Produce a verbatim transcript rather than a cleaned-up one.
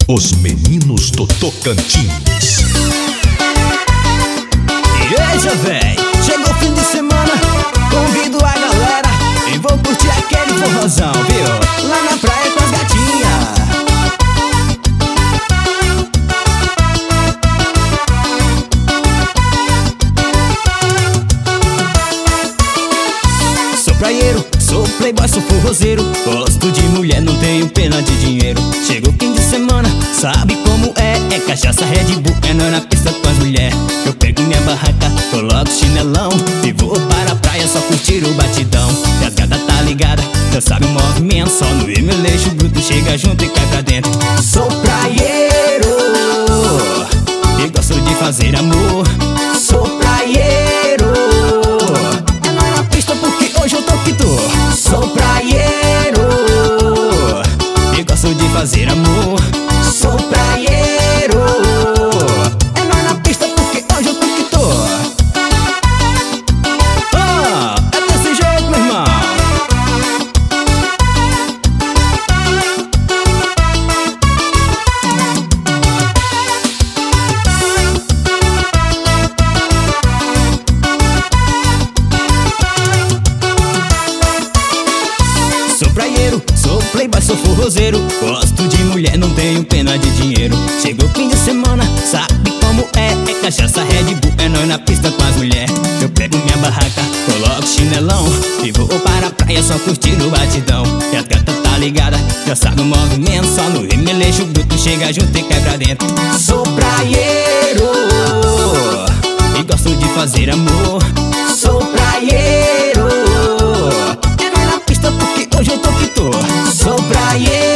Os meninos do Tocantins. E aí, já véi, chegou o fim de semana, convido a galera e vou curtir aquele forrozão, viu? Lá na praia com as gatinhas. Sou praieiro, sou playboy, sou forrozeiro, gosto de mulher, não tenho pena de dinheiro. Chegou o fim de semana, sabe como é? É cachaça, Red Bull, é nós na pista com as mulher. Eu pego minha barraca, coloco chinelão e vou para a praia só curtir o batidão. E as gatas tá ligada, já sabe o movimento, só no emeleixo bruto chega junto e cai pra dentro. Sou praieiro e gosto de fazer amor. Sou praieiro, é nós na pista porque hoje eu tô que tô. Sou praieiro e gosto de fazer amor. Sou praieiro, é nós na pista porque hoje eu tô que tô. Ah, é desse jeito, meu irmão. Sou praieiro, sou playboy, sou forrozeiro, gosto de mulher, não tenho pena de dinheiro. Chegou o fim de semana, sabe como é? É cachaça, Red Bull, é nós na pista com as mulher. Eu pego minha barraca, coloco chinelão e vou para a praia só curtir o batidão. E as gatas tá ligada, já sabe o movimento, só no emeleixo bruto chega junto e cai pra dentro. Sou praieiro e gosto de fazer amor. Sou praieiro, é nós na pista porque hoje eu tô que tô. Sou praieiro.